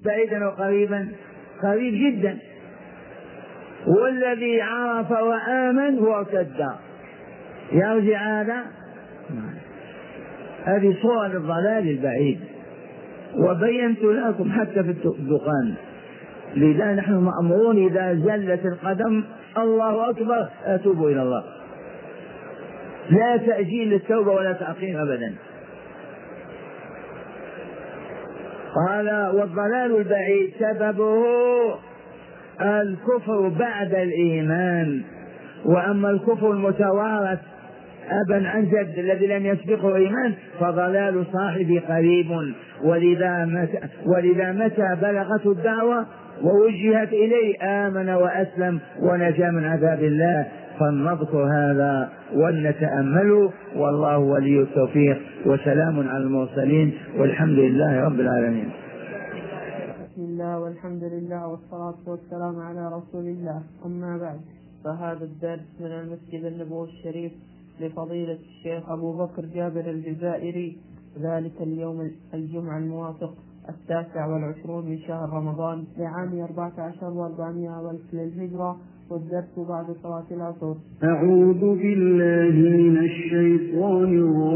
بعيدا وقريبا؟ قريب جدا. والذي عرف وآمن وارتد يرجع هذا؟ هذه صور الضلال البعيد، وبينت لكم حتى في الدخان. لذا نحن مأمورون إذا زلت القدم الله أكبر أتوب إلى الله، لا تأجيل للتوبة ولا تأخير أبدا. قال والضلال البعيد سببه الكفر بعد الإيمان. وأما الكفر المتوارث أبا عن جد الذي لم يسبقه إيمان فضلال صاحبه قريب. ولذا متى بلغته الدعوة ووجهت إليه آمن وأسلم ونجا من عذاب الله. فلنذكر هذا ولنتأمله، والله ولي التوفيق. وسلام على المرسلين والحمد لله رب العالمين. بسم الله والحمد لله والصلاة والسلام على رسول الله. أما بعد، فهذا الدرس من المسجد النبوي الشريف لفضيلة الشيخ أبو بكر جابر الجزائري، ذلك اليوم الجمعة الموافق 29 من شهر رمضان لعام 14,400 للهجرة، والدرس بعد صلاة العصر. أعوذ بالله من الشيطان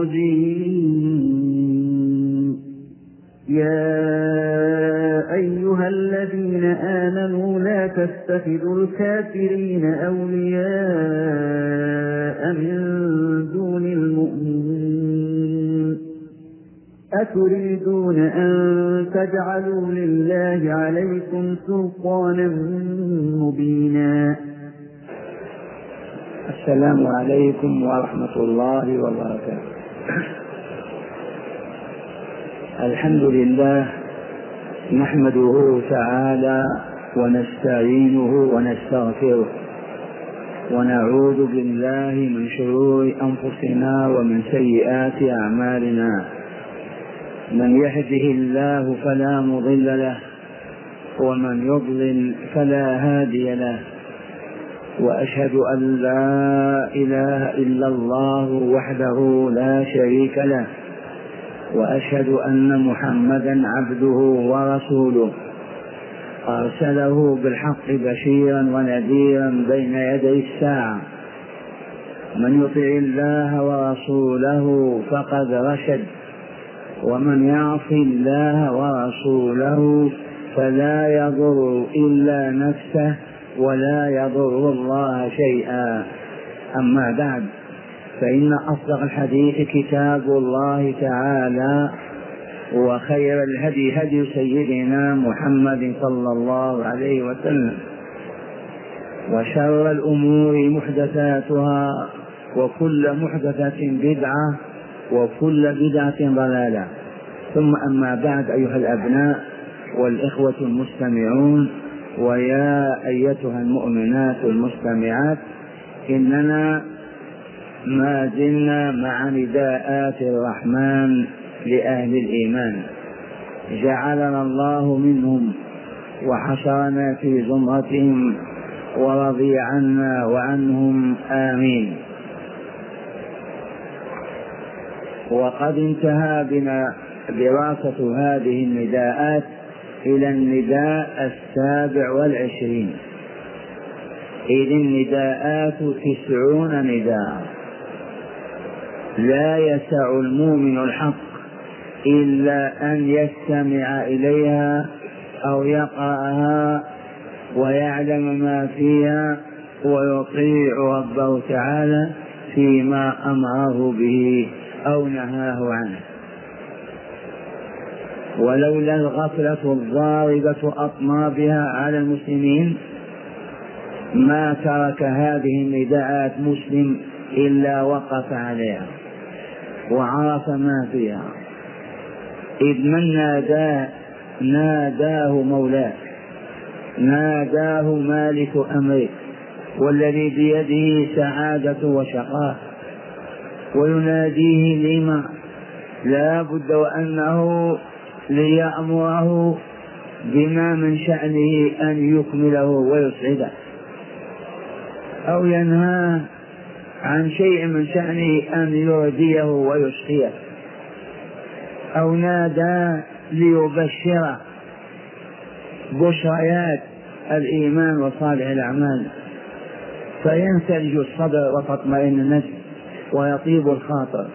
الرجيم. يا أيها الذين آمنوا لا تتخذوا الكافرين أولياء من دون المؤمنين، أتريدون أن تجعلوا لله عليكم سلطانا مبينا. السلام عليكم ورحمة الله وبركاته. الحمد لله نحمده تعالى ونستعينه ونستغفره، ونعوذ بالله من شرور أنفسنا ومن سيئات أعمالنا. من يهده الله فلا مضل له، ومن يضلل فلا هادي له. وأشهد أن لا إله إلا الله وحده لا شريك له، وأشهد أن محمدا عبده ورسوله، أرسله بالحق بشيرا ونذيرا بين يدي الساعة. من يطع الله ورسوله فقد رشد، ومن يعص الله ورسوله فلا يضر إلا نفسه ولا يضر الله شيئا. أما بعد، فإن أصدق الحديث كتاب الله تعالى، وخير الهدي هدي سيدنا محمد صلى الله عليه وسلم، وشر الأمور محدثاتها، وكل محدثة بدعة، وكل بدعة ضلالة. ثم أما بعد، أيها الأبناء والإخوة المستمعون، ويا أيتها المؤمنات المستمعات، إننا ما زلنا مع نداءات الرحمن لأهل الإيمان، جعلنا الله منهم وحشرنا في زمرتهم ورضي عنا وعنهم آمين. وقد انتهى بنا دراسة هذه النداءات إلى النداء 27، إذ النداءات 90 نداء، لا يسع المؤمن الحق إلا أن يستمع إليها أو يقرأها ويعلم ما فيها ويطيع ربه تعالى فيما أمره به أو نهاه عنه. ولولا الغفلة الضاربة أطنابها على المسلمين ما ترك هذه النداءات مسلم إلا وقف عليها وعرف ما فيها، إذ من ناداه مولاه، ناداه مالك أمره، والذي بيده سعادة وشقاء، ويناديه لما لا بد وأنه ليأمره بما من شأنه أن يكمله ويسعده، أو ينهى عن شيء من شأنه أن يرضيه ويشقيه، أو نادى ليبشره بشريات الإيمان وصالح الأعمال، فينسلج الصدر وتطمئن النفس ويطيب الخاطر.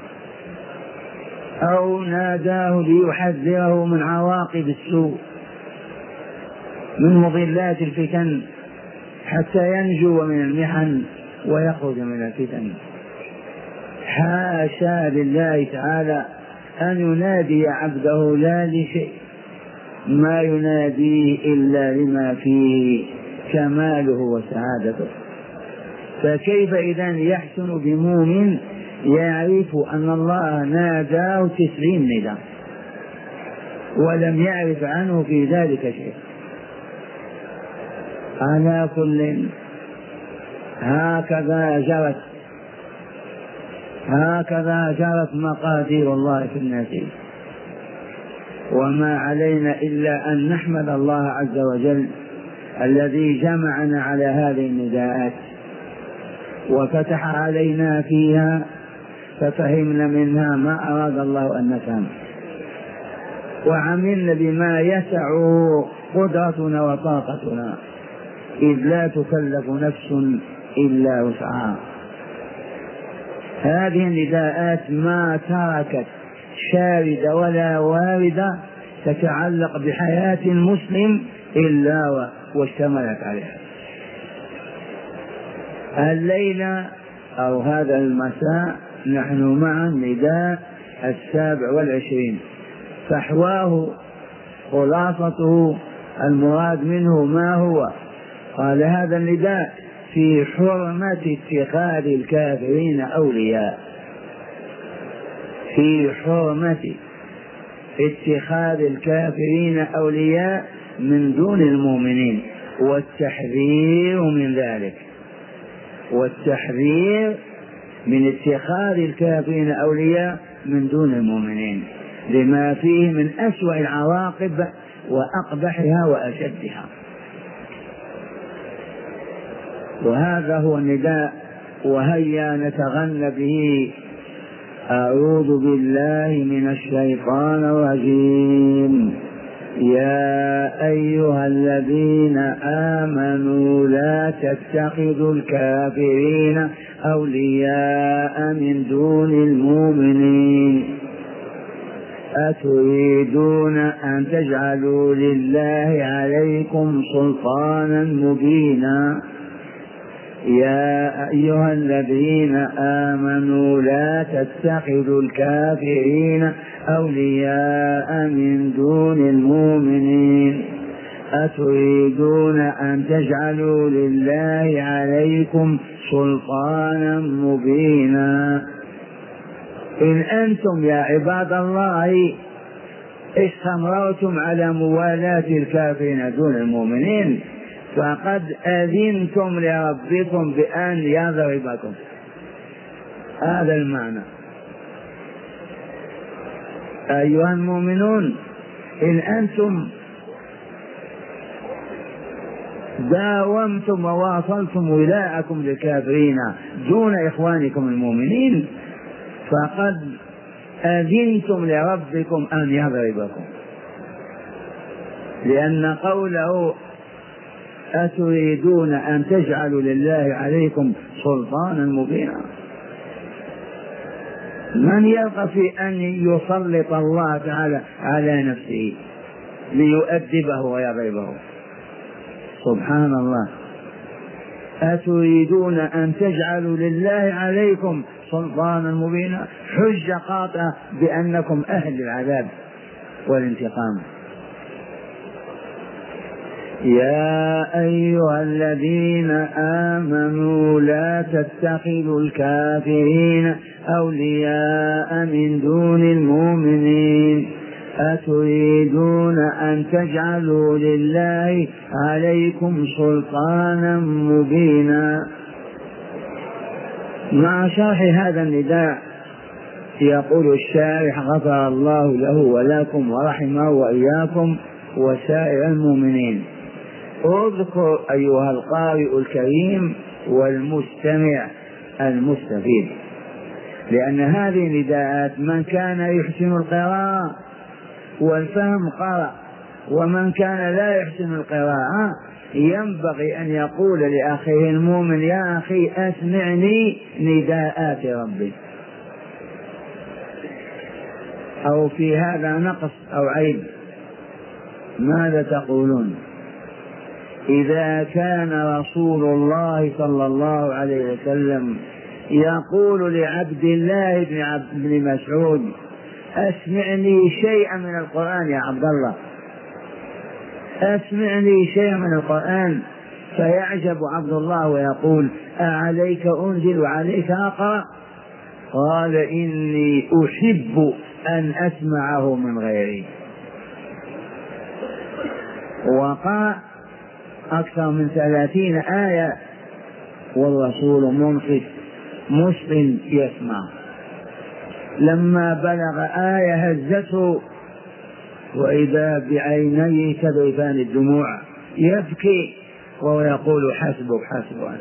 أو ناداه ليحذره من عواقب السوء من مضلات الفتن حتى ينجو من المحن ويخرج من الفتن. حاشا لله تعالى أن ينادي عبده لا لشيء، ما يناديه إلا لما فيه كماله وسعادته. فكيف إذن يحسن بمؤمن يعرف أن الله ناداه 90 نداء ولم يعرف عنه في ذلك شيء؟ على كل هكذا جرت مقادير الله في الناس، وما علينا إلا أن نحمد الله عز وجل الذي جمعنا على هذه النداءات وفتح علينا فيها ففهمنا منها ما أراد الله أن نفهم، وعملنا بما يسع قدرتنا وطاقتنا، إذ لا تكلف نفس إلا وسعها. هذه النداءات ما تركت شاردة ولا واردة تتعلق بحياة المسلم إلا واشتملت عليها. الليلة أو هذا المساء نحن مع النداء 27، فحواه خلاصته المراد منه ما هو؟ قال هذا النداء في حرمة اتخاذ الكافرين أولياء، في حرمة اتخاذ الكافرين أولياء من دون المؤمنين، والتحذير من ذلك، والتحذير من اتخاذ الكافرين أولياء من دون المؤمنين لما فيه من أسوأ العواقب وأقبحها وأشدها. وهذا هو النداء، وهيا نتغنى به. أعوذ بالله من الشيطان الرجيم. يا أيها الذين آمنوا لا تتخذوا الكافرين أولياء من دون المؤمنين أتريدون أن تجعلوا لله عليكم سلطانا مبينا. يا أيها الذين آمنوا لا تتخذوا الكافرين أولياء من دون المؤمنين أتريدون أن تجعلوا لله عليكم سلطانا مبينا. إن أنتم يا عباد الله استمرتم على موالاة الكافرين دون المؤمنين فقد أذنتم لربكم بأن يضربكم. هذا المعنى. أيها المؤمنون، إن أنتم داومتم وواصلتم ولاءكم للكافرين دون إخوانكم المؤمنين فقد أذنتم لربكم أن يضربكم، لأن قوله أتريدون أن تجعلوا لله عليكم سلطانا مبينا، من يرغب في أن يسلط الله تعالى على نفسه ليؤدبه ويضربه؟ سبحان الله. أتريدون أن تجعلوا لله عليكم سلطانا مبينا، حجة قاطعة بأنكم أهل العذاب والانتقام. يا أيها الذين آمنوا لا تتخذوا الكافرين أولياء من دون المؤمنين أتريدون أن تجعلوا لله عليكم سلطانا مبينا. مع شرح هذا النداء يقول الشارح غفر الله له ولكم ورحمه وإياكم وسائر المؤمنين. اذكر أيها القارئ الكريم والمستمع المستفيد، لأن هذه نداءات من كان يحسن القراءة والفهم قرأ ومن كان لا يحسن القراءة ينبغي أن يقول لأخيه المؤمن: يا أخي أسمعني نداءات ربي. أو في هذا نقص أو عيب؟ ماذا تقولون؟ إذا كان رسول الله صلى الله عليه وسلم يقول لعبد الله بن مسعود: أسمعني شيئا من القرآن يا عبد الله، أسمعني شيئا من القرآن، فيعجب عبد الله ويقول: أعليك أنزل عليك أقرأ؟ قال: إني أحب أن أسمعه من غيري. وقرأ أكثر من 30 آية والرسول منصت مسلم يسمع. لما بلغ آية هزته وإذا بعينيه تذرفان الدموع يبكي وهو يقول: حسبك حسبك.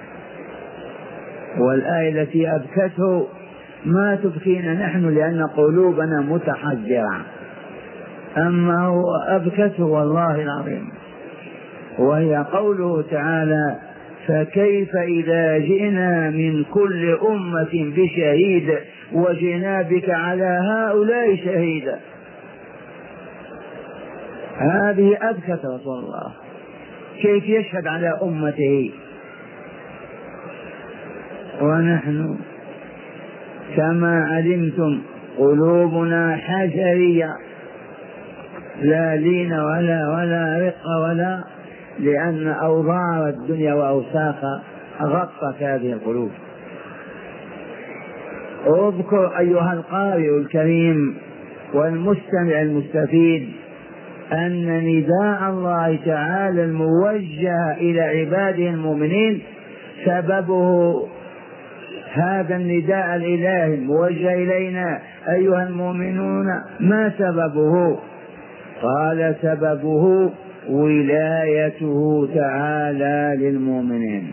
والآية التي أبكته ما تبكينا نحن لأن قلوبنا متحجرة، أما هو أبكته والله العظيم، وهي قوله تعالى: فكيف إذا جئنا من كل أمة بشهيد وجئنا بك على هؤلاء شهيدا. هذه أبكت رسول الله، كيف يشهد على أمته؟ ونحن كما علمتم قلوبنا حجرية، لا لين ولا رقة ولا، لأن أوضار الدنيا وأوساخها غطت هذه القلوب. اذكر أيها القارئ الكريم والمستمع المستفيد أن نداء الله تعالى الموجه إلى عباده المؤمنين سببه هذا النداء الإلهي الموجه إلينا أيها المؤمنون. ما سببه؟ قال: سببه ولايته تعالى للمؤمنين،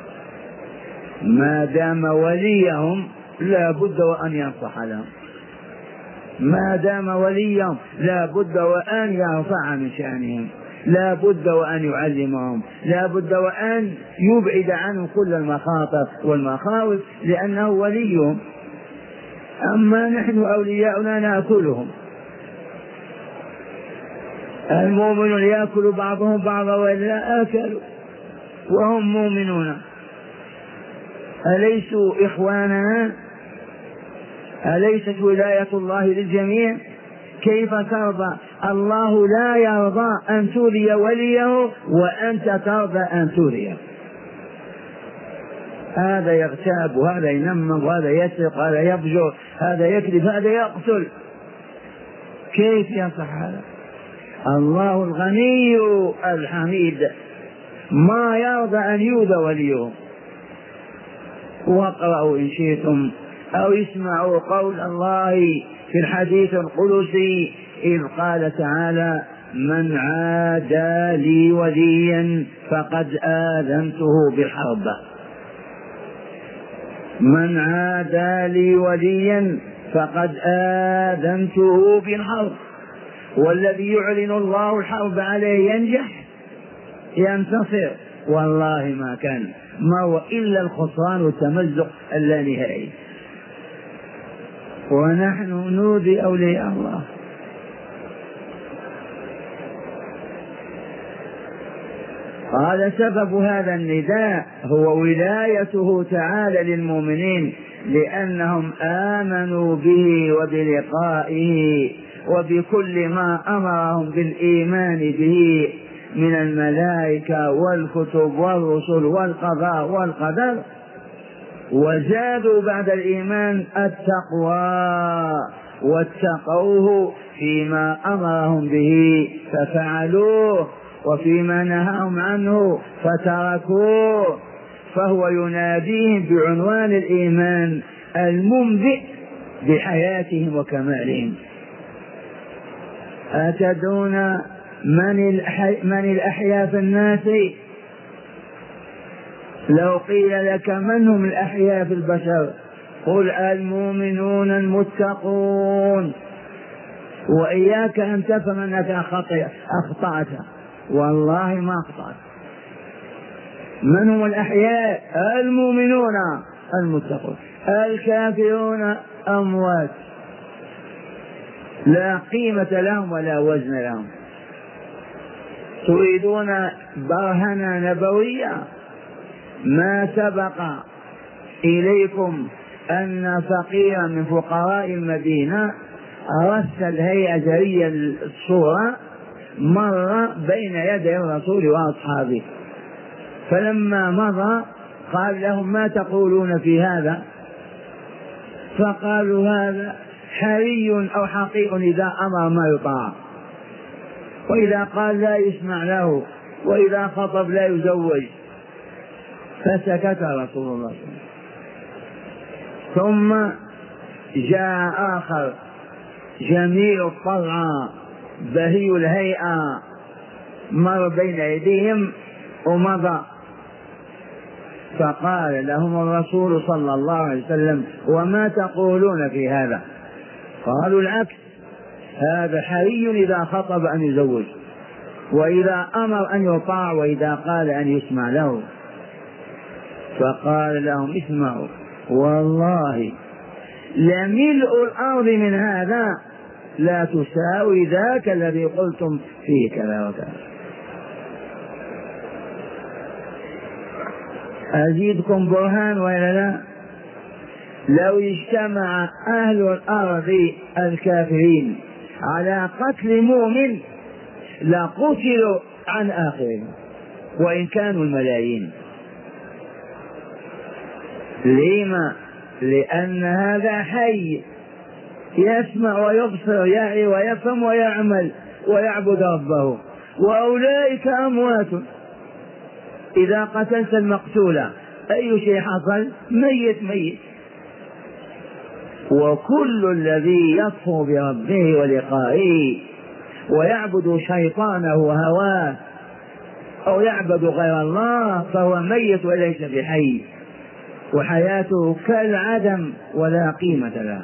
ما دام وليهم لا بد وأن ينصح لهم، ما دام وليهم لا بد وأن يرفع من شأنهم، لا بد وأن يعلمهم، لا بد وأن يبعد عنهم كل المخاطر والمخاوف لأنه وليهم. أما نحن أولياؤنا نأكلهم، المؤمنون يأكل بعضهم بعضا وإلا آكلوا وهم مؤمنون. أليسوا إخواننا؟ أليست ولاية الله للجميع؟ كيف ترضى؟ الله لا يرضى أن تولي وليه وأنت ترضى أن توليه. هذا يغتاب وهذا ينمم وهذا يسرق وهذا يفجر، هذا يكذب هذا يقتل، كيف يصح هذا؟ الله الغني الحميد ما يرضى أن يؤذى وليه. واقرأوا إن شئتم أو اسمعوا قول الله في الحديث القدسي إذ قال تعالى: من عادى لي وليا فقد آذنته بالحرب. من عادى لي وليا فقد آذنته بالحرب. والذي يعلن الله الحرب عليه ينجح ينتصر؟ والله ما كان، ما هو إلا الخسران والتمزق اللانهائي. ونحن نؤذي أولياء الله. قال: سبب هذا النداء هو ولايته تعالى للمؤمنين لأنهم آمنوا به وبلقائه وبكل ما أمرهم بالإيمان به من الملائكة والكتب والرسل والقضاء والقدر، وزادوا بعد الإيمان التقوى واتقوه فيما أمرهم به ففعلوه وفيما نهاهم عنه فتركوه. فهو يناديهم بعنوان الإيمان المنبئ بحياتهم وكمالهم. أتدون من الأحياء في الناس؟ لو قيل لك من هم الأحياء في البشر قل: المؤمنون المتقون. وإياك أن تفهم أنك أخطأت، والله ما أخطأت. من هم الأحياء؟ المؤمنون المتقون. الكافرون أموات لا قيمة لهم ولا وزن لهم. تريدون برهنة نبوية؟ ما سبق إليكم أن فقيرا من فقراء المدينة رسل هيئة جرية الصورة مر بين يدي الرسول وأصحابه، فلما مضى قال لهم: ما تقولون في هذا؟ فقالوا: هذا حري أو حقيق، إذا أمر ما يطاع، وإذا قال لا يسمع له، وإذا خطب لا يزوج. فسكت رسول الله. ثم جاء آخر جميل الطلعة بهي الهيئة مر بين أيديهم ومضى، فقال لهم الرسول صلى الله عليه وسلم: وما تقولون في هذا؟ قالوا: العكس، هذا حري إذا خطب أن يزوج، وإذا أمر أن يطاع، وإذا قال أن يسمع له. فقال لهم: اسمعوا، والله لملء الأرض من هذا لا تساوي ذاك الذي قلتم فيه كذا وكذا. أزيدكم برهان ولا لا؟ لو اجتمع أهل الأرض الكافرين على قتل مؤمن لقتلوا عن آخرهم وإن كانوا الملايين. لما؟ لأن هذا حي يسمع ويبصر، يعي ويفهم ويعمل ويعبد ربه، وأولئك أموات. إذا قتلت المقتول أي شيء حصل؟ ميت ميت. وكل الذي يكفر بربه ولقائه ويعبد شيطانه وهواه أو يعبد غير الله فهو ميت وليس بحي، وحياته كالعدم ولا قيمة له.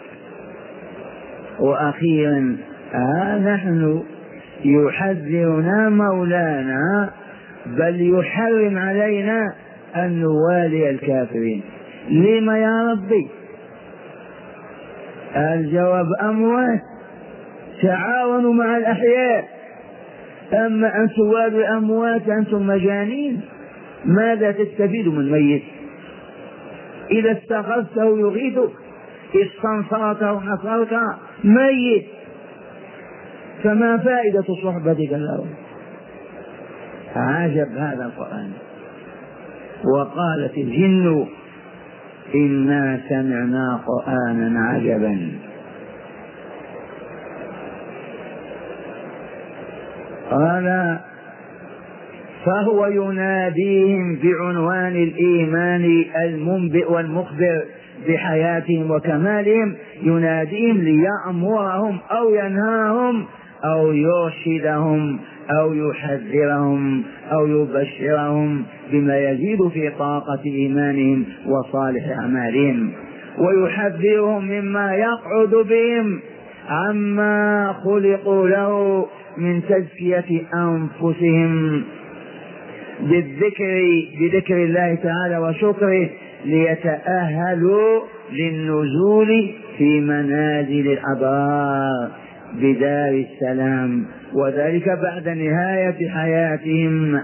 وأخيرا نحن يحذرنا مولانا، بل يحرم علينا أن نوالي الكافرين. لما يا ربي؟ الجواب: أموات، تعاونوا مع الأحياء. أما أن توالوا الأموات أنتم مجانين. ماذا تستفيد من ميت؟ إذا استغثته يغيثك، استنصرته نصرك، ميت. فما فائدة صحبتك له؟ عجب هذا القرآن. وقالت الجن: إنا سمعنا قرآنا عجبا. قال: فهو يناديهم بعنوان الإيمان المنبئ والمخبر بحياتهم وكمالهم، يناديهم ليأمرهم أو ينهاهم أو يرشدهم أو يحذرهم أو يبشرهم بما يزيد في طاقة إيمانهم وصالح أعمالهم، ويحذرهم مما يقعد بهم عما خلقوا له من تزكية أنفسهم بذكر الله تعالى وشكره، ليتأهلوا للنزول في منازل الأبرار بدار السلام، وذلك بعد نهاية حياتهم.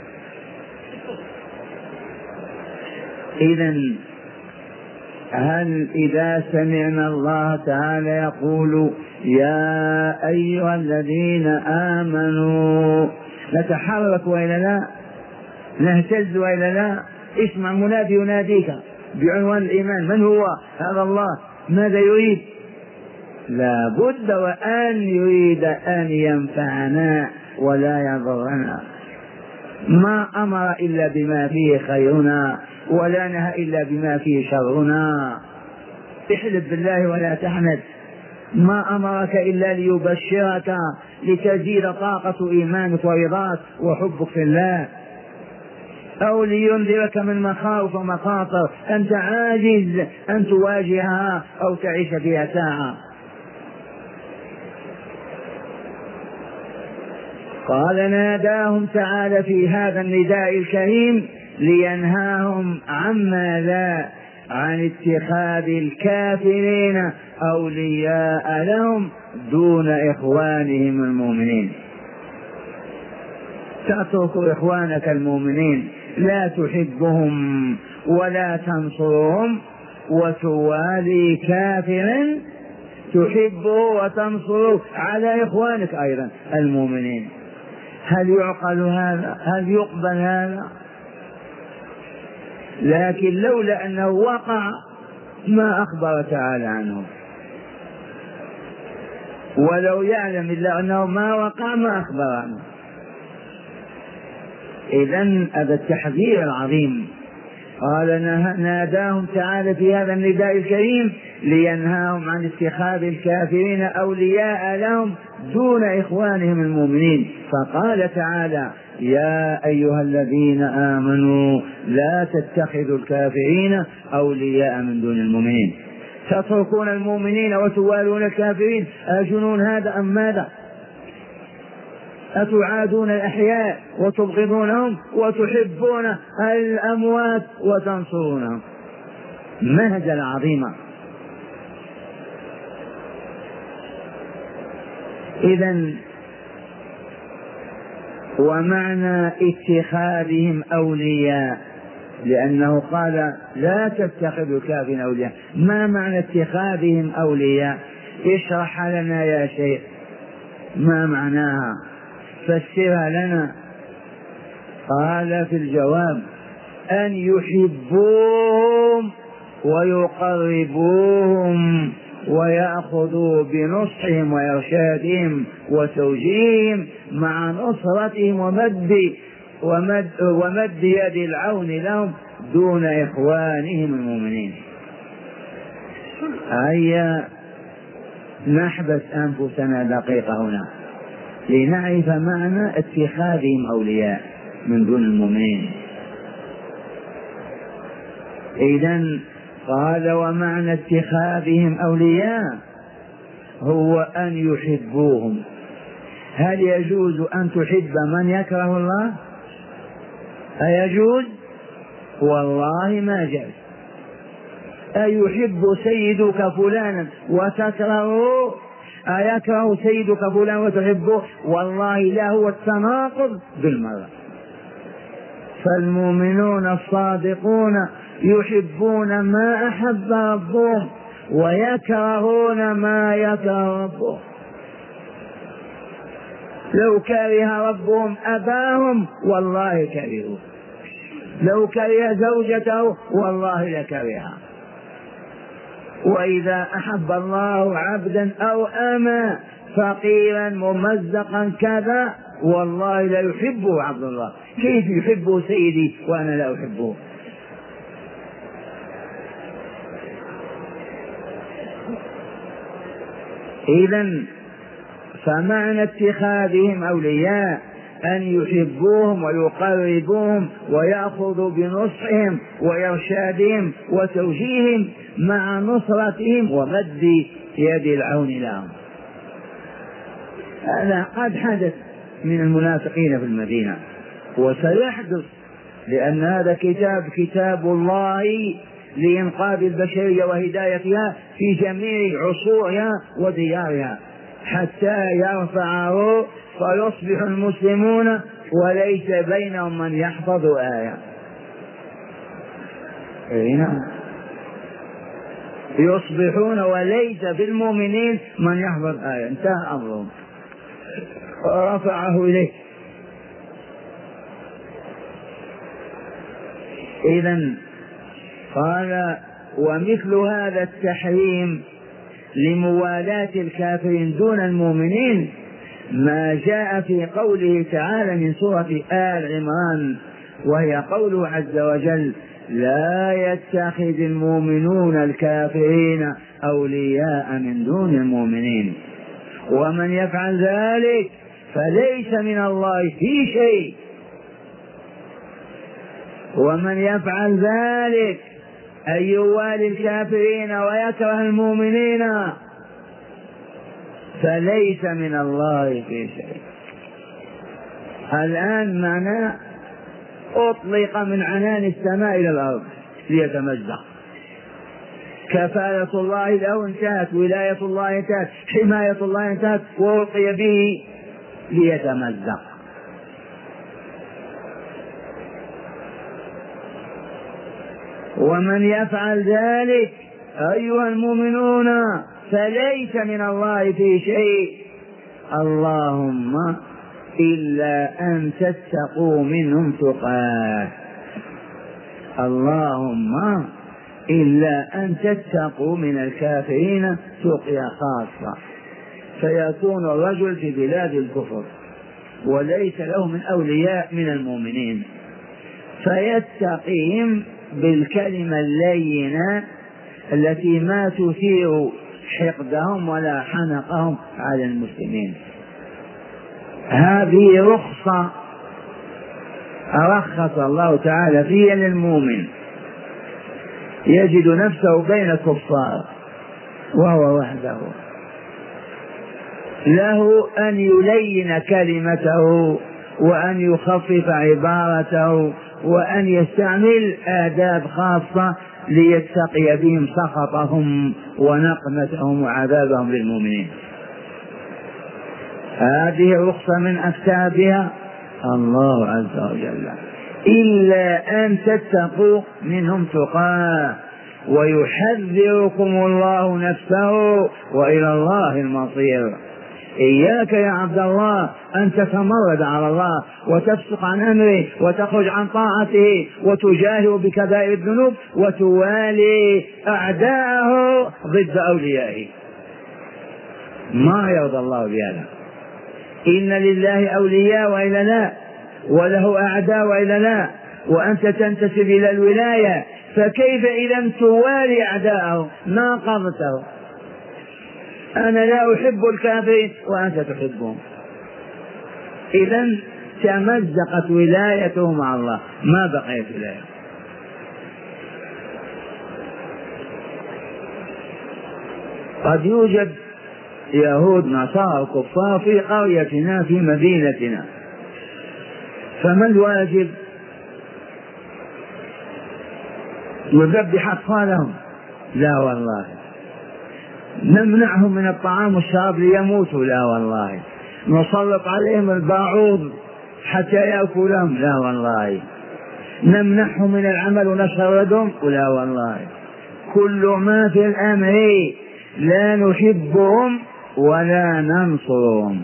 إذن هل إذا سمعنا الله تعالى يقول: يا أيها الذين آمنوا، نتحرك وإلا لا؟ نهتز وإلا لا؟ اسمع منادي يناديك بعنوان الإيمان. من هو هذا الله؟ ماذا يريد؟ لا بد وأن يريد أن ينفعنا ولا يضرنا. ما أمر إلا بما فيه خيرنا، ولا نهى إلا بما فيه شرنا. احلف بالله ولا تحنث. ما أمرك إلا ليبشرك لتزيد طاقة إيمانك ورضاك وحبك في الله، أو لينذرك من مخاوف ومخاطر أنت عاجز أن تواجهها أو تعيش فيها ساعة. قال ناداهم تعالى في هذا النداء الكريم لينهاهم عما لا، عن اتخاذ الكافرين أولياء لهم دون إخوانهم المؤمنين. تترك إخوانك المؤمنين لا تحبهم ولا تنصرهم، وتوالي كافرا تحبه وتنصره على إخوانك أيضا المؤمنين. هل يعقل هذا؟ هل يقبل هذا؟ لكن لولا أنه وقع ما أخبر تعالى عنه، ولو يعلم إلا أنه ما وقع ما أخبر عنه. إذن هذا التحذير العظيم. قال ناداهم تعالى في هذا النداء الكريم لينهاهم عن اتخاذ الكافرين أولياء لهم دون إخوانهم المؤمنين، فقال تعالى يا أيها الذين آمنوا لا تتخذوا الكافرين أولياء من دون المؤمنين. تتركون المؤمنين وتوالون الكافرين، أجنون هذا أم ماذا؟ أتعادون الأحياء وتبغضونهم وتحبون الأموات وتنصرونهم؟ مهزلة عظيمة. إذن ومعنى اتخاذهم أولياء، لأنه قال لا تتخذوا الكافرين أولياء، ما معنى اتخاذهم أولياء؟ اشرح لنا يا شيخ ما معناها، فسرها لنا. قال في الجواب أن يحبوهم ويقربوهم ويأخذوا بنصحهم وإرشادهم وتوجيههم مع نصرتهم ومد يد العون لهم دون إخوانهم المؤمنين. هيا نحبس أنفسنا دقيقة هنا لنعرف معنى اتخاذهم أولياء من دون المؤمنين. إذن قال ومعنى اتخاذهم أولياء هو أن يحبوهم. هل يجوز أن تحب من يكره الله؟ أيجوز؟ والله ما جاز. أيحب سيدك فلانا وتكرهه؟ أيكره سيدك فلان وتحبه؟ والله لا، هو التناقض بالمرة. فالمؤمنون الصادقون يحبون ما أحب ربهم ويكرهون ما يكره ربهم. لو كره ربهم أباهم والله كرهوا، لو كره زوجته والله لكرهها. وإذا أحب الله عبدا أو أما فقيرا ممزقا كذا والله لا يحبه عبد الله. كيف يحبه سيدي وأنا لا أحبه؟ إذن فمعنى اتخاذهم أولياء أن يحبوهم ويقربوهم ويأخذوا بنصحهم وإرشادهم وتوجيههم مع نصرتهم ومد يد العون لهم. هذا قد حدث من المنافقين في المدينة وسيحدث، لأن هذا كتاب الله لإنقاذ البشرية وهدايتها في جميع عصورها وديارها حتى يرفعه فيصبح المسلمون وليس بينهم من يحفظ آية. يصبحون وليس بالمؤمنين من يحفظ آية، انتهى أمرهم ورفعه إليه. إذن قال ومثل هذا التحريم لموالاة الكافرين دون المؤمنين ما جاء في قوله تعالى من سورة آل عمران، وهي قوله عز وجل لا يتخذ المؤمنون الكافرين أولياء من دون المؤمنين ومن يفعل ذلك فليس من الله في شيء. ومن يفعل ذلك أن يوالي الكافرين ويكره المؤمنين فليس من الله في شيء. الآن معناه أطلق من عنان السماء إلى الأرض ليتمزق. كفالة الله له انتهت، ولاية الله انتهت، حماية الله انتهت، وألقي به ليتمزق. ومن يفعل ذلك أيها المؤمنون فليس من الله في شيء، اللهم إلا أن تتقوا منهم تقاه، اللهم إلا أن تتقوا من الكافرين تقيا خاصة، فيكون الرجل في بلاد الكفر وليس له من أولياء من المؤمنين، فيتقيهم بالكلمة اللينة التي ما تثير حقدهم ولا حنقهم على المسلمين. هذه رخصة رخص الله تعالى فيها للمؤمن يجد نفسه بين الكفار وهو وحده، له أن يلين كلمته وأن يخفف عبارته وأن يستعمل آداب خاصة ليتقي بهم سخطهم ونقمتهم وعذابهم للمؤمنين. هذه رخصة من أكتابها الله عز وجل، إلا أن تتقوا منهم تقاه ويحذركم الله نفسه وإلى الله المصير. إياك يا عبد الله أن تتمرد على الله وتفسق عن أمره وتخرج عن طاعته وتجاهر بكبائر الذنوب وتوالي أعداءه ضد أوليائه، ما يرضى الله بهذا. إن لله أولياء وإلا لا، وله أعداء وإلا لا، وأنت تنتسب إلى الولاية، فكيف إذا توالي أعداءه ناقضته؟ أنا لا أحب الكافرين وأنت تحبهم، إذا تمزقت ولايته مع الله، ما بقيت ولاية. قد يوجد يهود نصارى كفار في قريتنا في مدينتنا، فما الواجب؟ نذبح أطفالهم؟ لا والله. نمنعهم من الطعام والشراب ليموتوا؟ لا والله. نسلط عليهم الباعوض حتى يأكلهم؟ لا والله. نمنعهم من العمل ونشردهم؟ لا والله. كل ما في الأمر لا نحبهم ولا ننصرهم.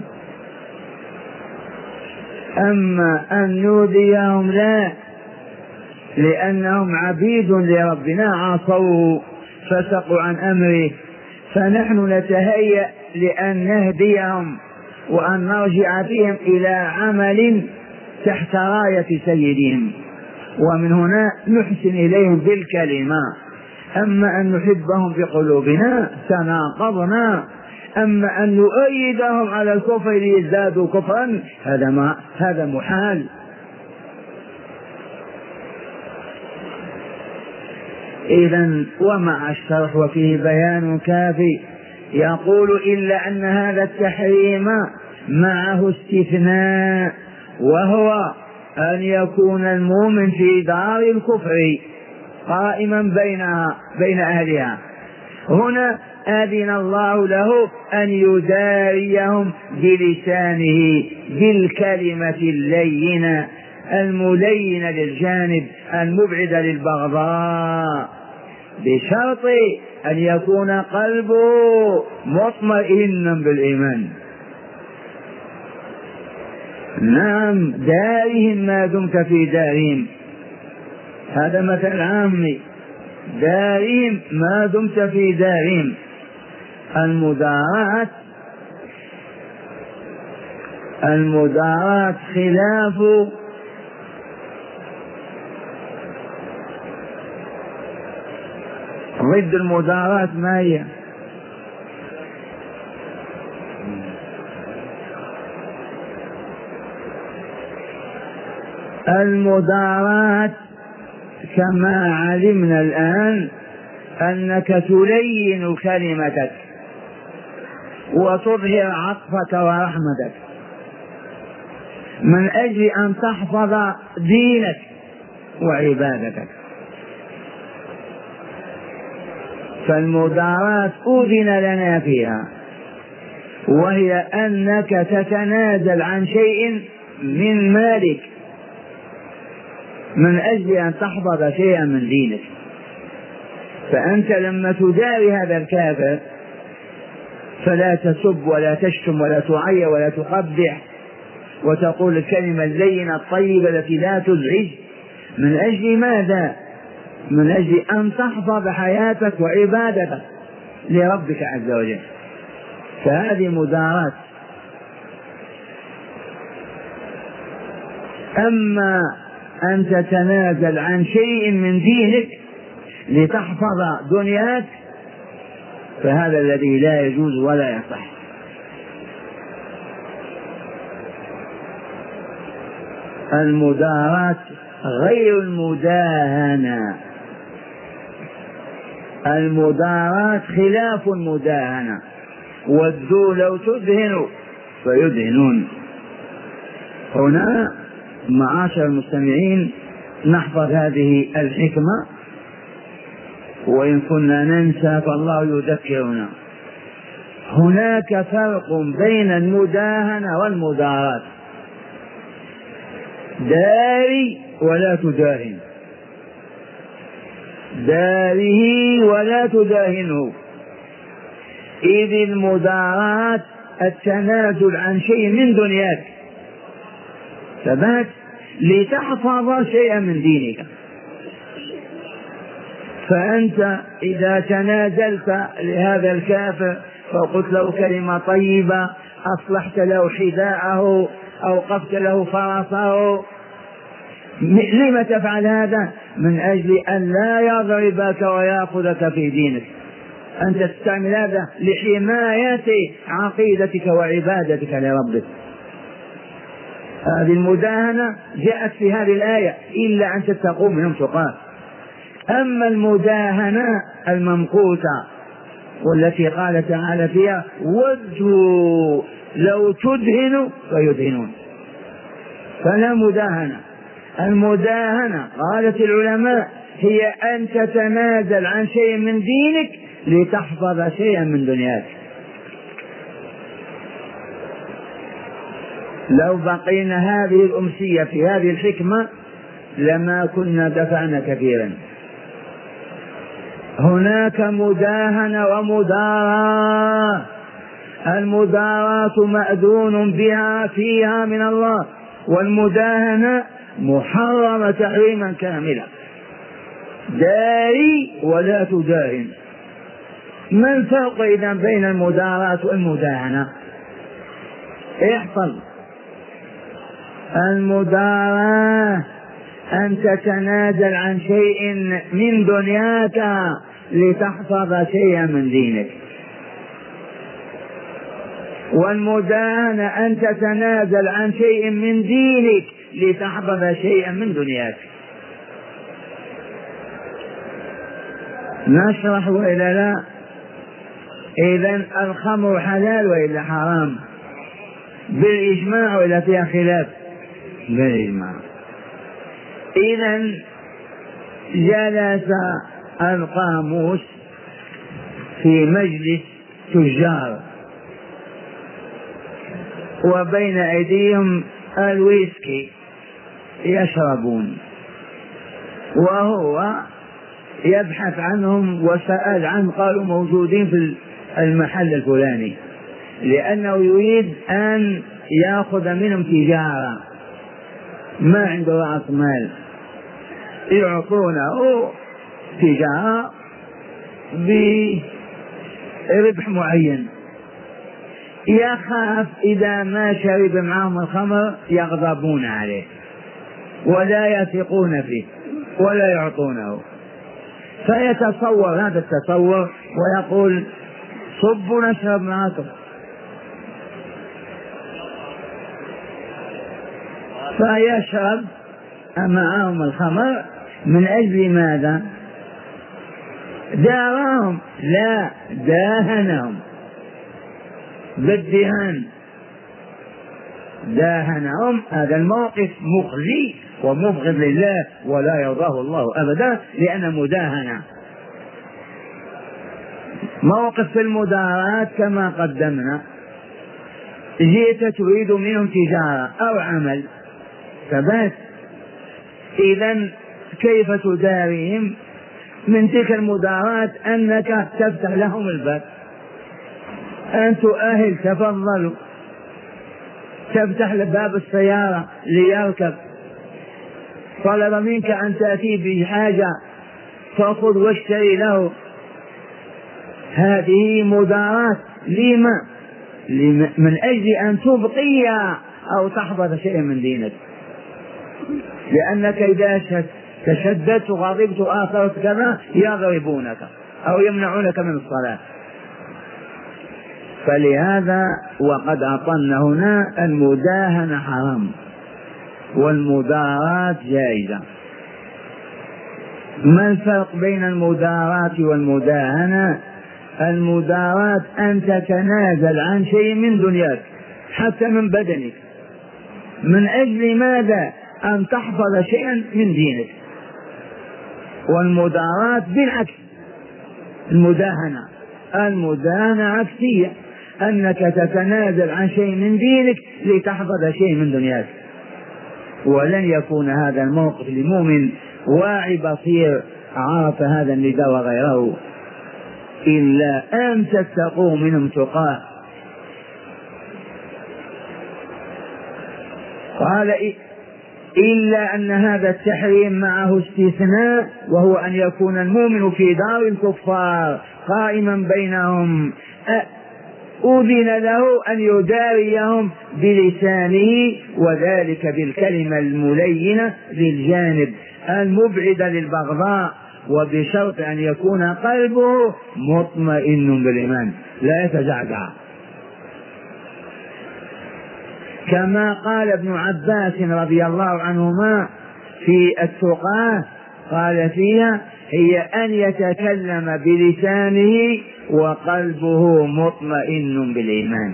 أما أن نؤذيهم لا، لأنهم عبيد لربنا عصوا فسقوا عن أمره، فنحن نتهيأ لأن نهديهم وأن نرجع بهم إلى عمل تحت راية سيدهم، ومن هنا نحسن إليهم بالكلمة. أما أن نحبهم بقلوبنا تناقضنا، أما أن نؤيدهم على الكفر ليزدادوا كفرا هذا محال. إذن ومع الشرح وفيه بيان كافي، يقول إلا أن هذا التحريم معه استثناء، وهو أن يكون المؤمن في دار الكفر قائما بين أهلها. هنا أذن الله له أن يداريهم بلسانه بالكلمة اللينة الملينة للجانب المبعدة للبغضاء، بشرط أن يكون قلبه مطمئنا بالإيمان. نعم، دارهم ما دمت في دارهم، هذا مثل عامي، دارهم ما دمت في دارهم. المداراة خلاف ضد المداراة. ما هي؟ المداراة كما علمنا الآن أنك تلين كلمتك وتظهر عطفك ورحمتك، من أجل أن تحفظ دينك وعبادتك. فالمداراة أذن لنا فيها، وهي أنك تتنازل عن شيء من مالك من أجل أن تحفظ شيئا من دينك. فأنت لما تداري هذا الكافر فلا تسب ولا تشتم ولا تعير ولا تقبح وتقول الكلمة اللينة الطيبة التي لا تزعج. من أجل ماذا؟ من أجل أن تحفظ حياتك وعبادتك لربك عز وجل. فهذه مداراة. أما أن تتنازل عن شيء من دينك لتحفظ دنياك فهذا الذي لا يجوز ولا يصح. المداراة غير المداهنة. المداراة خلاف المداهنة. ودوا لو تدهنوا فيدهنون. هنا معاشر المستمعين نحفظ هذه الحكمة، وإن كنا ننسى فالله يذكرنا. هناك فرق بين المداهنة والمداراة. داري ولا تداهن، داره ولا تداهنه. إذ المداراة التنازل عن شيء من دنياك ثبات لتحفظ شيئا من دينك. فأنت إذا تنازلت لهذا الكافر فقلت له كلمة طيبة، أصلحت له حذاءه، أوقفت له فرسه، لم تفعل هذا؟ من أجل أن لا يضربك ويأخذك في دينك. أنت تستعمل هذا لحماية عقيدتك وعبادتك لربك. هذه المداهنة جاءت في هذه الآية إلا أن تتقوا منهم تقاه. أما المداهنة الممقوتة والتي قال تعالى فيها ودوا لو تدهنوا فيدهنون، فلا مداهنة. المداهنة قالت العلماء هي أن تتنازل عن شيء من دينك لتحفظ شيئا من دنياك. لو بقينا هذه الأمسية في هذه الحكمة لما كنا دفعنا كثيرا. هناك مداهنة ومداراة. المداراة مأذون بها فيها من الله، والمداهنة محرمة تحريما كاملا. داري ولا تداهن. ما الفرق إذا بين المداراة والمداهنة؟ احفظ. المداراة أن تتنازل عن شيء من دنياك لتحفظ شيئا من دينك، والمداهنة أن تتنازل عن شيء من دينك لتحفظ شيئا من دنياك. نشرح وإلا لا؟ إذن الخمر حلال وإلا حرام؟ بالإجماع وإلا فيها خلاف؟ بالإجماع. إذن جلس القاموس في مجلس تجار وبين أيديهم الويسكي يشربون، وهو يبحث عنهم وسأل عنهم، قالوا موجودين في المحل الفلاني، لأنه يريد أن يأخذ منهم تجارة، ما عنده رأس مال، يعطونه تجارة بربح معين. يخاف إذا ما شرب معهم الخمر يغضبون عليه ولا يثقون فيه ولا يعطونه، فيتصور هذا التصور ويقول صبوا نشرب معكم، فيشرب معهم الخمر. من أجل ماذا؟ داراهم؟ لا، داهنهم بالدهان. داهنهم. هذا الموقف مخزي ومبغض لله ولا يرضاه الله أبدا، لأن مداهنة. موقف في المداراة كما قدمنا، جئت تريد منهم تجارة أو عمل ثبات، إذن كيف تداريهم؟ من تلك المداراة أنك تفتح لهم الباب، أن تؤهل تفضلوا، تفتح لباب السيارة ليركب، طلب منك أن تأتي بحاجة فخذ واشتري له. هذه مداراة. لما؟ من أجل أن تبقي أو تحفظ شيئا من دينك، لأنك إذا تشددت وغضبت وآخرت كذا يضربونك أو يمنعونك من الصلاة. فلهذا وقد أعطنا هنا المداهنة حرام والمداراة جائزة. ما الفرق بين المداراة والمداهنة؟ المداراة أن تتنازل عن شيء من دنياك حتى من بدنك، من أجل ماذا؟ أن تحفظ شيئا من دينك. والمداراة بالعكس، المداهنة عكسية، أنك تتنازل عن شيء من دينك لتحفظ شيء من دنياك. ولن يكون هذا الموقف لمؤمن واعي بصير عرف هذا النداء وغيره إلا أن تتقوا منهم تقاه. قال إلا أن هذا التحريم معه استثناء، وهو أن يكون المؤمن في دار الكفار قائما بينهم، أذن له أن يداريهم بلسانه، وذلك بالكلمة الملينة للجانب المبعدة للبغضاء، وبشرط أن يكون قلبه مطمئن بالإيمان لا يتزعزع. كما قال ابن عباس رضي الله عنهما في التقاة، قال فيها هي أن يتكلم بلسانه وقلبه مطمئن بالإيمان.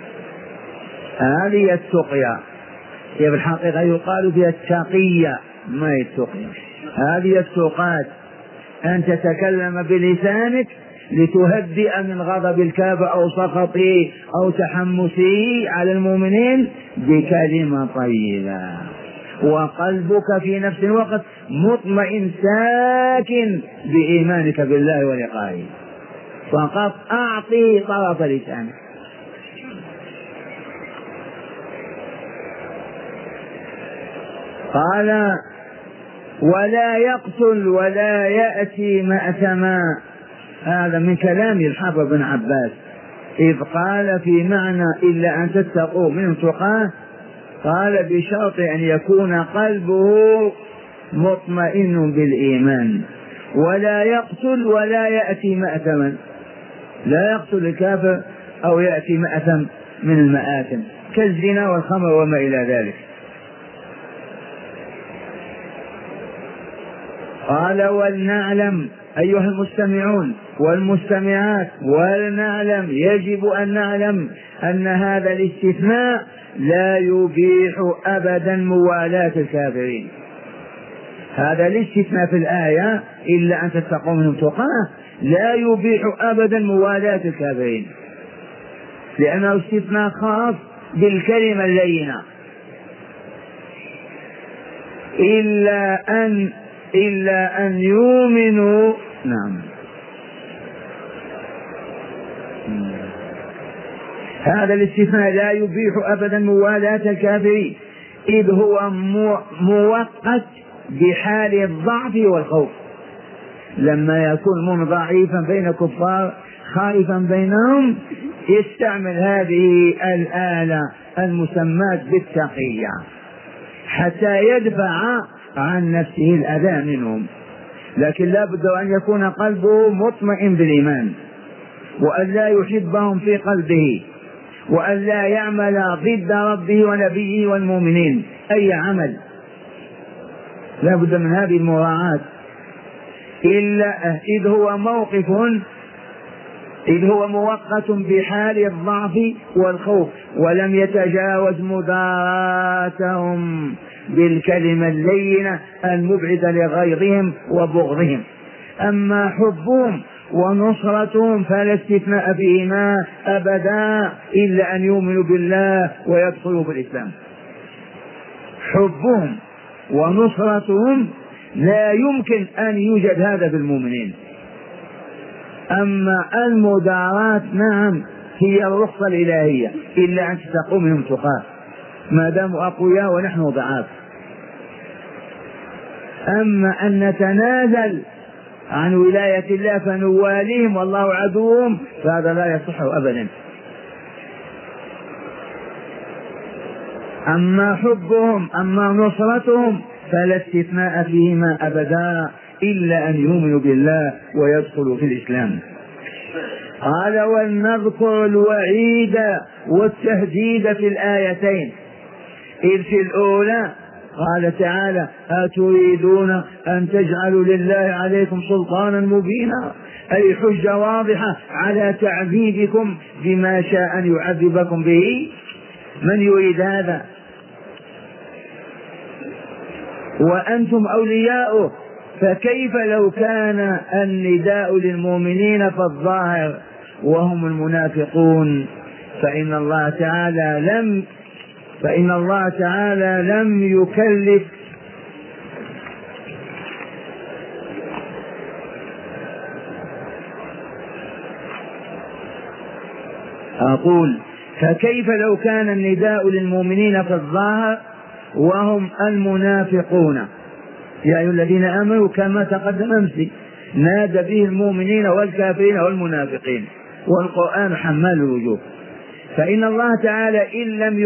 هذه التقية، هي بالحقيقة يقال فيها التقية ما هي التقية. هذه التقاة أن تتكلم بلسانك لتهدئ من غضب الكافر أو سخطه أو تحمسه على المؤمنين بكلمة طيبة، وقلبك في نفس الوقت مطمئن ساكن بإيمانك بالله ولقائه. فقط أعطي طرف لسانك. قال ولا يقتل ولا يأتي مأثما. هذا من كلام الحافظ بن عباس إذ قال في معنى إلا أن تتقوا منهم تقاه، قال بشرط أن يكون قلبه مطمئن بالإيمان. ولا يقتل ولا يأتي مأثما، لا يقتل الكافر أو يأتي مأثم من المآثم كالزنا والخمر وما إلى ذلك. قال ولنعلم أيها المستمعون والمستمعات، ولنعلم يجب أن نعلم أن هذا الاستثناء لا يبيح أبدا موالاة الكافرين. هذا الاستثناء في الآية إلا أن تتقوا منهم تقاه لا يبيح أبدا موالاة الكافرين، لأنه استثناء خاص بالكلمة اللينة. إلا أن يؤمنوا. نعم، هذا الاستثناء لا يبيح أبدا موالاة الكافرين إذ هو موقت بحال الضعف والخوف. لما يكون المؤمن ضعيفا بين كفار خائفا بينهم يستعمل هذه الآلة المسماة بالتقية حتى يدفع عن نفسه الأذى منهم. لكن لا بد أن يكون قلبه مطمئن بالإيمان، وأن لا يحبهم في قلبه، وأن لا يعمل ضد ربه ونبيه والمؤمنين أي عمل. لا بد من هذه المراعاة. إلا إذ هو موقف إذ هو مؤقت بحال الضعف والخوف، ولم يتجاوز مداراتهم بالكلمة اللينة المبعدة لغيظهم وبغضهم. أما حبهم ونصرتهم فلا استثناء فيهما أبدا إلا أن يؤمنوا بالله ويدخلوا في الإسلام. حبهم ونصرتهم لا يمكن أن يوجد هذا في المؤمنين. أما المداراة نعم هي الرخصة الإلهية، إلا أن تتقوا منهم تقاه ما داموا أقوياء ونحن ضعاف. أما أن نتنازل عن ولاية الله فنواليهم والله عدوهم فهذا لا يصح أبدا. أما حبهم أما نصرتهم فلا استثناء فيهما أبدا إلا أن يؤمنوا بالله ويدخلوا في الإسلام. قال ولنذكر الوعيد والتهديد في الآيتين. إذ في الأولى قال تعالى أتريدون أن تجعلوا لله عليكم سلطانا مبينا، أي حجة واضحة على تعذيبكم بما شاء أن يعذبكم به. من يريد هذا؟ وأنتم أولياؤه. فكيف لو كان النداء للمؤمنين في الظاهر وهم المنافقون؟ فإن الله تعالى لم يكلف أقول فكيف لو كان النداء للمؤمنين في الظاهر وهم المنافقون؟ يا أيها الذين آمنوا كما تقدم أمس نادى به المؤمنين والكافرين والمنافقين، والقرآن حمال الوجوه. فإن الله تعالى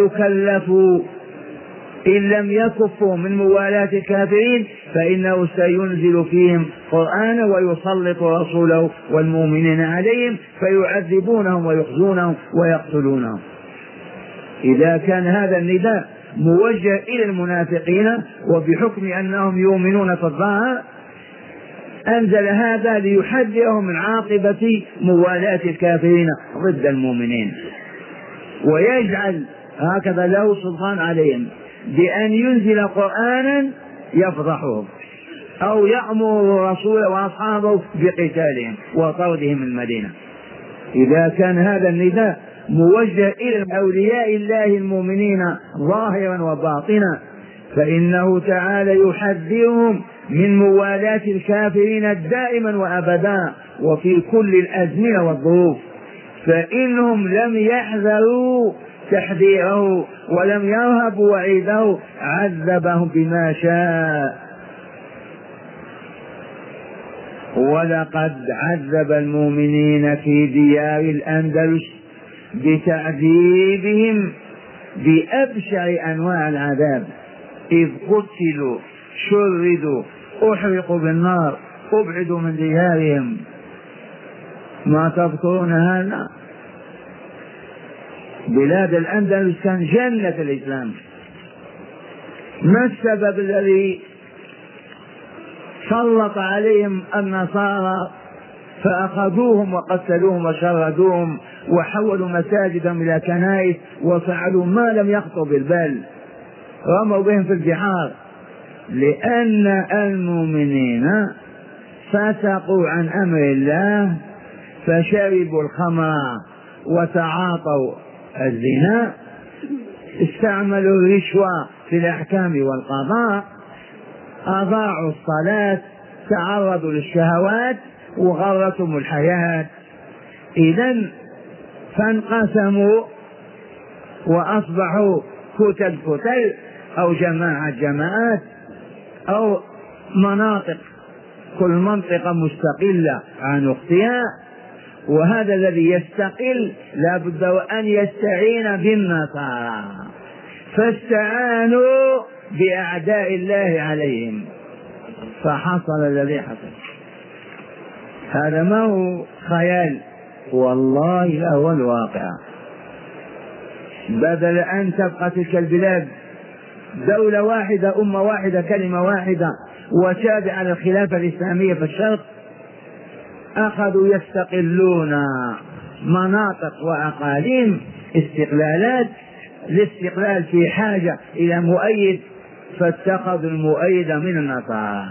إن لم يكفوا من موالاة الكافرين فإنه سينزل فيهم قرآنا ويسلط رسوله والمؤمنين عليهم فيعذبونهم ويخزونهم ويقتلونهم. إذا كان هذا النداء موجه إلى المنافقين وبحكم أنهم يؤمنون في الظاهر أنزل هذا ليحذرهم من عاقبة موالاة الكافرين ضد المؤمنين، ويجعل هكذا له سلطان عليهم بأن ينزل قرآنا يفضحهم أو يأمر رسوله وأصحابه بقتالهم وطردهم من المدينة. إذا كان هذا النداء موجه إلى أولياء الله المؤمنين ظاهرا وباطنا فإنه تعالى يحذرهم من موالاة الكافرين دائما وأبدا وفي كل الأزمنة والظروف. فإنهم لم يحذروا تحذيره ولم يرهبوا وعيده عذبهم بما شاء. ولقد عذب المؤمنين في ديار الأندلس بتعذيبهم بأبشع أنواع العذاب، إذ قتلوا شردوا أحرقوا بالنار أبعدوا من ديارهم. ما تذكرون هذا؟ بلاد الأندلس كان جنة الإسلام. ما السبب الذي سلط عليهم النصارى فأخذوهم وقتلوهم وشردوهم وحولوا مساجدهم إلى كنائس وفعلوا ما لم يخطر بالبال، رموا بهم في البحار؟ لأن المؤمنين فسقوا عن أمر الله فشربوا الخمر وتعاطوا الزنا، استعملوا الرشوة في الأحكام والقضاء، أضاعوا الصلاة، تعرضوا للشهوات وغرتهم الحياة. إذن فانقسموا وأصبحوا كتل أو جماعات أو مناطق، كل منطقة مستقلة عن أختها. وهذا الذي يستقل لا بد أن يستعين بالنصارى، فاستعانوا بأعداء الله عليهم فحصل الذي حصل. هذا ما هو خيال، والله لا هو الواقع. بدل أن تبقى تلك البلاد دولة واحدة أمة واحدة كلمة واحدة وتابعة للخلافة الإسلامية في الشرق، أخذوا يستقلون مناطق وأقاليم استقلالات، الاستقلال في حاجة إلى مؤيد، فاتخذوا المؤيد من النصارى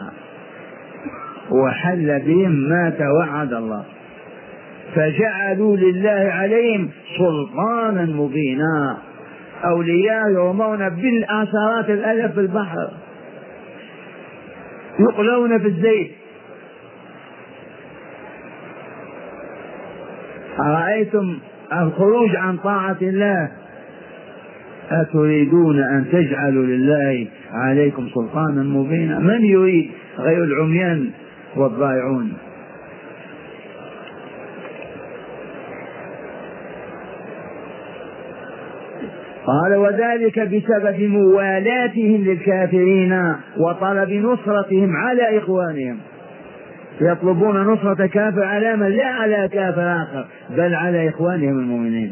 وحل بهم ما توعد الله، فجعلوا لله عليهم سلطانا مبينا، أولياء يرمون بالعشرات الآلاف في البحر، يقلون في الزيت. أرأيتم الخروج عن طاعة الله؟ أتريدون أن تجعلوا لله عليكم سلطانا مبينا؟ من يريد غير العميان والضائعون؟ قال وذلك بسبب موالاتهم للكافرين وطلب نصرتهم على إخوانهم، يطلبون نصرة كافر على من؟ لا على كافر آخر، بل على إخوانهم المؤمنين.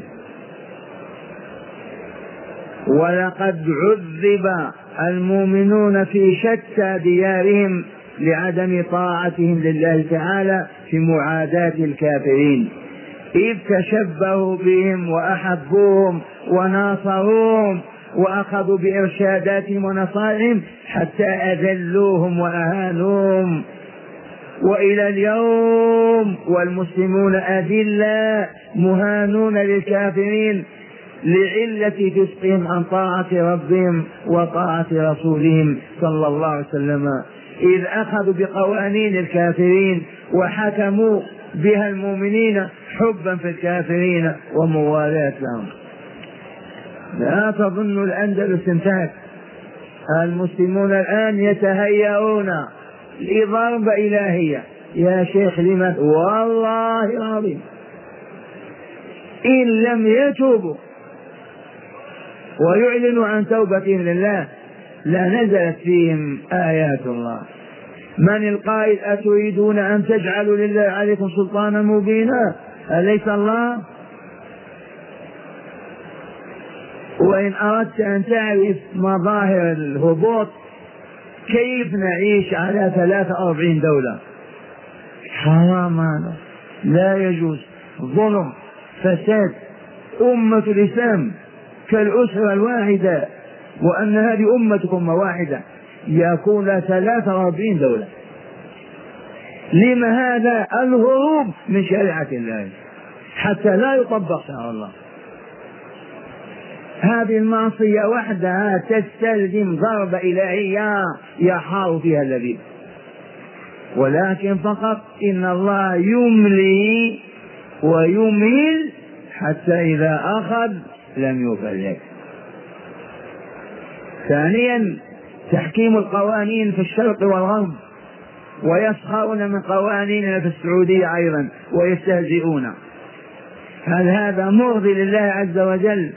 ولقد عذب المؤمنون في شتى ديارهم لعدم طاعتهم لله تعالى في معاداة الكافرين، إذ تشبهوا بهم وأحبوهم وناصروهم وأخذوا بإرشاداتهم ونصائحهم حتى أذلوهم وأهانوهم. وإلى اليوم والمسلمون أذلاء مهانون للكافرين لعلة فسقهم عن طاعة ربهم وطاعة رسولهم صلى الله عليه وسلم، إذ أخذوا بقوانين الكافرين وحكموا بها المؤمنين حبا في الكافرين وموالاة لهم. لا تظن الأندلس انتهت، المسلمون الآن يتهيئون لضربة إلهية. يا شيخ لماذا؟ والله العظيم إن لم يتوبوا ويعلنوا عن توبتهم لله لنزلت فيهم آيات الله. من القائل أتريدون أن تجعلوا لله عليكم سلطانا مبينا؟ أليس الله؟ وإن أردت أن تعرف مظاهر الهبوط كيف نعيش على 43 دولة، حرام هذا، لا يجوز، ظلم، فساد. أمة الإسلام كالأسرة الواحدة، وأن هذه أمتكم واحدة، يكون 43 دولة. لما هذا؟ الهروب من شريعة الله حتى لا يطبق شرع الله. هذه المعصية وحدها تستلزم ضربة إلهية يحار فيها اللبيب، ولكن فقط إن الله يملي ويمهل حتى إذا أخذ لم يفلت. ثانيا تحكيم القوانين في الشرق والغرب، ويسخرون من قوانيننا في السعودية أيضا ويستهزئون. هل هذا مرضي لله عز وجل؟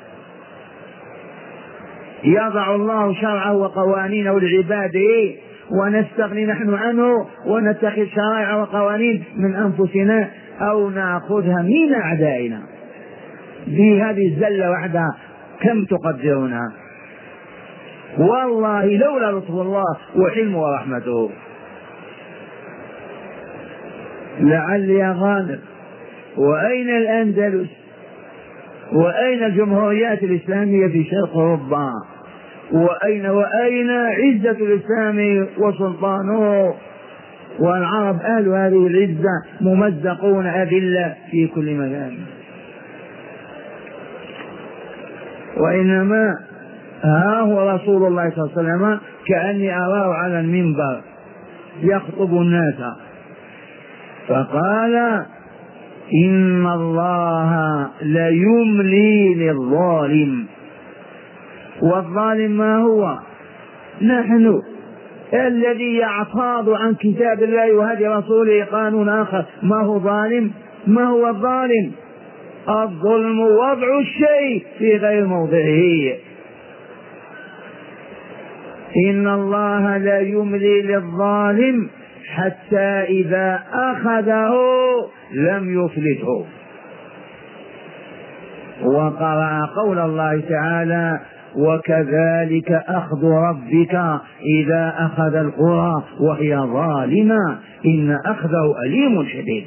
يضع الله شرعه وقوانينه لعباده ونستغني نحن عنه ونتخذ شرائع وقوانين من أنفسنا أو نأخذها من أعدائنا. بهذه الزلة وحدها كم تقدرونها؟ والله لولا لطف الله وحلمه ورحمته لعلي غامر. وأين الأندلس؟ وأين الجمهوريات الإسلامية في شرق أوروبا؟ وأين عزة الإسلام وسلطانه؟ والعرب أهل هذه العزة ممزقون أذلة في كل مكان. وإنما ها هو رسول الله صلى الله عليه وسلم كأني أراه على المنبر يخطب الناس، فقال إن الله ليملي للظالم. والظالم ما هو؟ نحن. الذي يعتاض عن كتاب الله وهدي رسوله قانون آخر ما هو ظالم؟ ما هو الظالم؟ الظلم وضع الشيء في غير موضعه. إن الله لا يملي للظالم حتى إذا أخذه لم يفلته. وقرأ قول الله تعالى وكذلك أخذ ربك إذا أخذ القرى وهي ظالمة إن أخذه أليم شديد.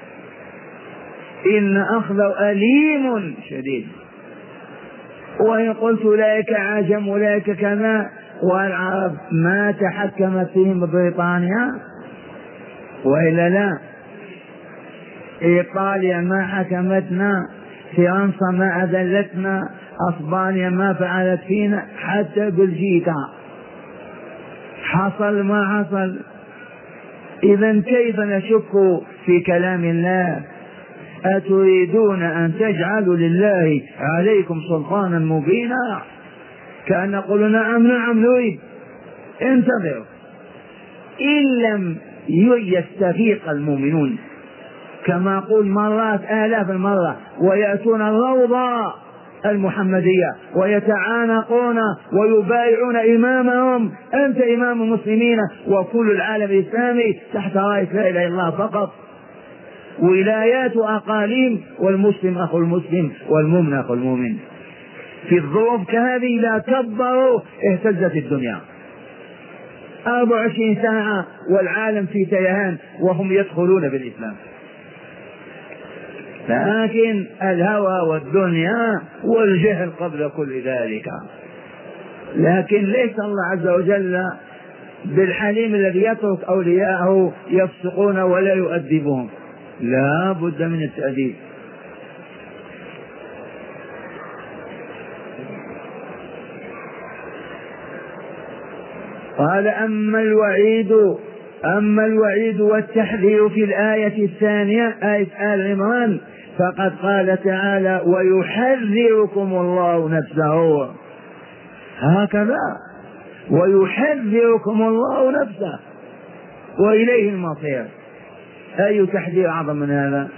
إن أخذه أليم شديد. وإن قلت أولئك عجم أولئك كذا، والعرب ما تحكمت فيهم بريطانيا وإلا لا؟ إيطاليا ما حكمتنا، فرنسا ما أذلتنا، أسبانيا ما فعلت فينا، حتى بلجيكا حصل ما حصل. إذن كيف نشك في كلام الله؟ أتريدون أن تجعلوا لله عليكم سلطانا مبينا؟ كأن نقول نعم نعم نريد، انتظروا. إن لم يستفيق المؤمنون كما قول مرات آلاف المرة ويأتون الروضة المحمدية ويتعانقون ويبايعون إمامهم، أنت إمام المسلمين وكل العالم الإسلامي تحت راية لا إله إلا الله فقط، ولايات أقاليم، والمسلم أخو المسلم والمؤمن أخو المؤمن. في الظروف كهذه لا كبروا اهتزت الدنيا 24 ساعة والعالم في تيهان وهم يدخلون بالإسلام. لكن الهوى والدنيا والجهل قبل كل ذلك. لكن ليس الله عز وجل بالحليم الذي يترك أولياءه يفسقون ولا يؤدبهم، لا بد من التأديب. قال أما الوعيد والتحذير في الآية الثانية آية آل عمران فقد قال تعالى ويحذركم الله نفسه، هكذا ويحذركم الله نفسه وإليه المصير. أي تحذير أعظم من هذا؟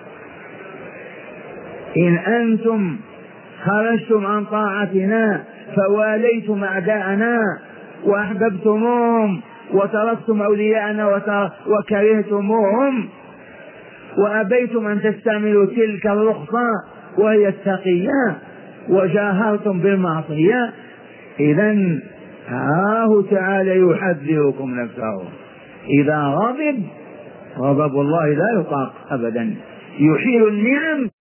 إن أنتم خرجتم عن طاعتنا فواليتم أعداءنا وأحببتموهم وتركتم أولياءنا وكرهتموهم وأبيتم أن تستعملوا تلك الرخصة وهي التقية وجاهرتم بالمعصية، إذن هاه تعالى يحذركم نفسه. إذا غضب الله لا يطاق أبدا، يحيل النعم